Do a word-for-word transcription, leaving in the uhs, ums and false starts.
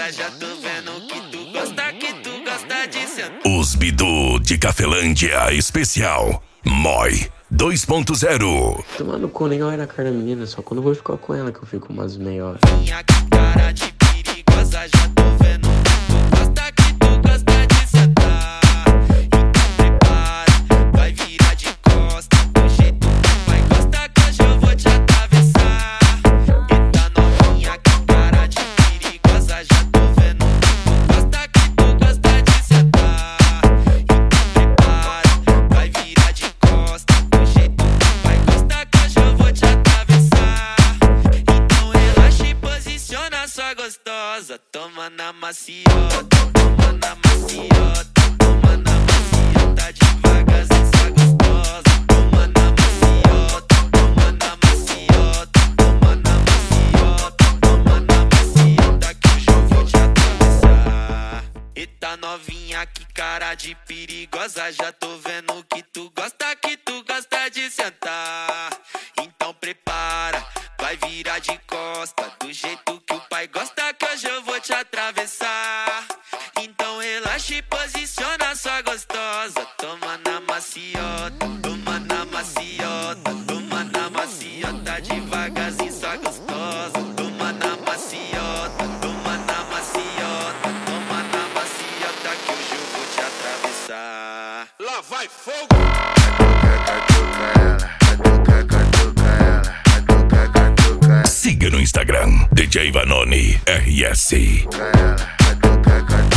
gostosa, já tô vendo que tu gosta, que tu gosta de sentar. Os Bidu de Cafelândia Especial Moi dois ponto zero. Tomando cu, nem olha na cara da menina, só quando eu vou ficar com ela que eu fico umas meia hora. Minha cara de perigosa, já tô vendo que tu gosta, que tu gosta de sentar. Então prepara, vai virar de costa, do jeito que vai gostar que hoje eu vou te atravessar. Eita novinha, que cara de perigosa, já tô vendo que tu gosta, que tu gosta de sentar. Então prepara, vai virar de costa, do jeito que vai gostar que hoje eu vou te atravessar. Então relaxa e posiciona sua gostosa, toma na maciota, toma na maciota, toma na maciota, devagarzinho sua gostosa, toma na maciota, toma na maciota, toma na maciota, toma na maciota, que hoje eu vou te atravessar. Eita novinha, que cara de perigosa, já tô vendo que tu gosta, que tu gosta de sentar. Então prepara, vai virar de costa, do jeito que o pai gosta que hoje eu vou te atravessar. Então relaxa e posiciona sua gostosa, toma na maciota, toma na maciota, toma na maciota, devagarzinho sua gostosa, toma na maciota, toma na maciota, toma na maciota, que hoje eu vou te atravessar. Lá vai fogo! Siga no Instagram D J Vanoni R S.